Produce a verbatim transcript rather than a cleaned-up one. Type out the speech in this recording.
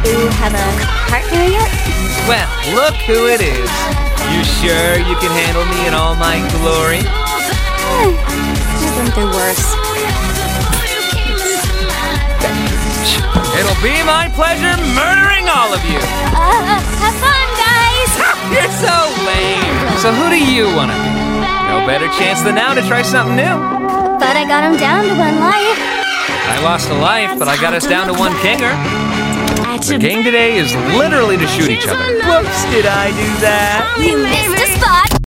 You have a partner yet? Well, look who it is. You sure you can handle me in all my glory? Eh, I've been through worse. It'll be my pleasure murdering all of you. Uh, have fun, guys! You're so lame. So who do you want to be? No better chance than now to try something new. But I got him down to one life. I lost a life, but I got us down to one kinger. The game today is literally to shoot each other. Whoops, did I do that? You missed a spot!